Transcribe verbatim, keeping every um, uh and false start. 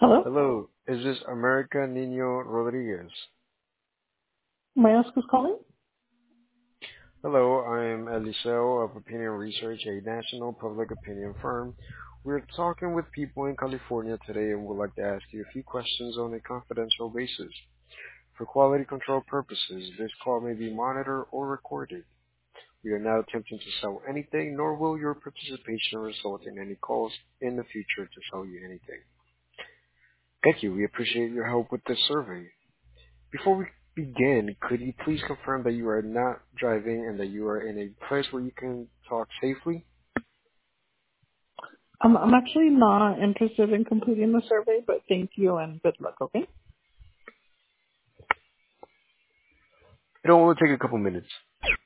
Hello? Hello, is this America Nino Rodriguez? May I ask who's calling? Hello, I am Eliseo of Opinion Research, a national public opinion firm. We're talking with people in California today and would like to ask you a few questions on a confidential basis. For quality control purposes, this call may be monitored or recorded. We are not attempting to sell anything, nor will your participation result in any calls in the future to sell you anything. Thank you. We appreciate your help with this survey. Before we begin, could you please confirm that you are not driving and that you are in a place where you can talk safely? I'm, I'm actually not interested in completing the survey, but thank you and good luck, okay? It'll only take a couple minutes.